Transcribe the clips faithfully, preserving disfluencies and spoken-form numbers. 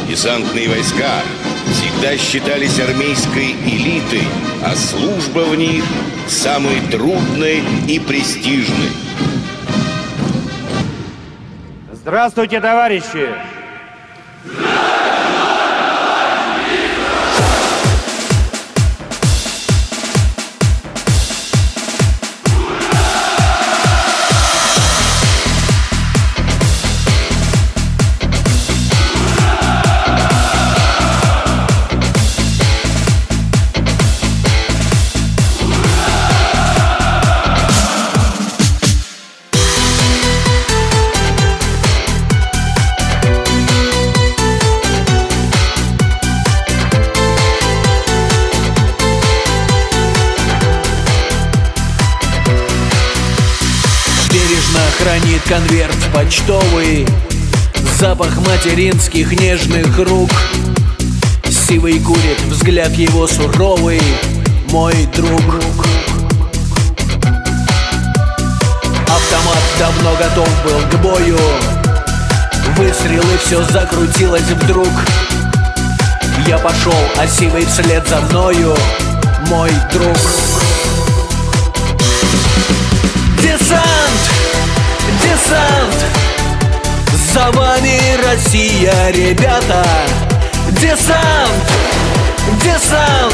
Десантные войска всегда считались армейской элитой, а служба в них самой трудной и престижной. Здравствуйте, товарищи! Хранит конверт почтовый, запах материнских нежных рук. Сивый курит, взгляд его суровый, мой друг. Автомат давно готов был к бою, выстрел и все закрутилось вдруг. Я пошел, а Сивый вслед за мною, мой друг. Десант! Десант! За вами Россия, ребята! Десант! Десант!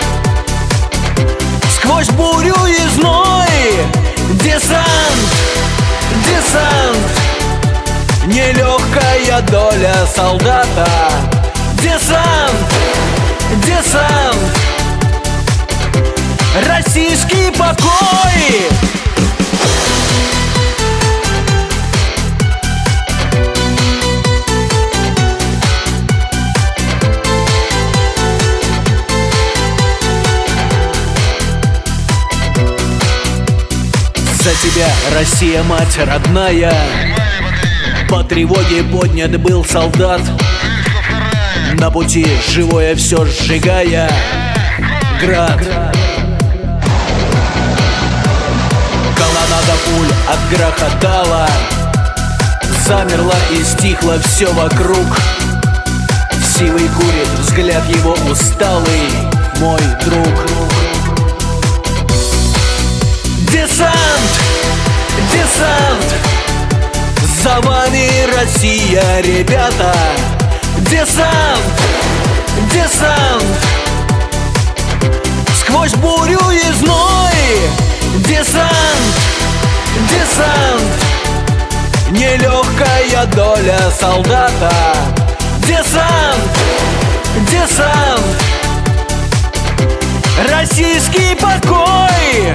Сквозь бурю и зной! Десант! Десант! Нелегкая доля солдата! Десант! Десант! Российский покой! За тебя, Россия, мать родная, по тревоге поднят был солдат, на пути живое все сжигая град. Колоннада пуль отгрохотала, замерла и стихло все вокруг. Сивый курит, взгляд его усталый, мой друг. Десант! Десант! За вами Россия, ребята! Десант! Десант! Сквозь бурю и зной! Десант! Десант! Нелегкая доля солдата! Десант! Десант! Российский покой!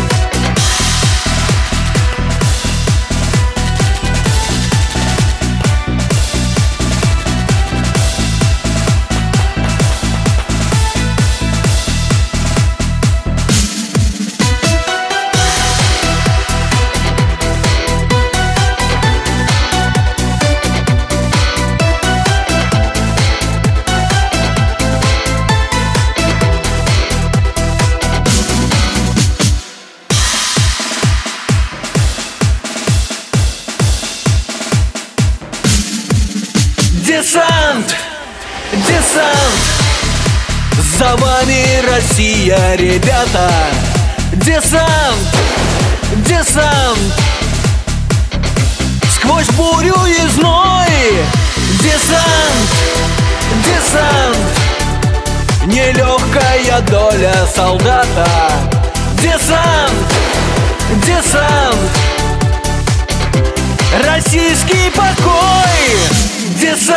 Десант! Десант! За вами Россия, ребята! Десант! Десант! Сквозь бурю и зной! Десант! Десант! Нелегкая доля солдата! Десант! Десант! Российский покой! Десант!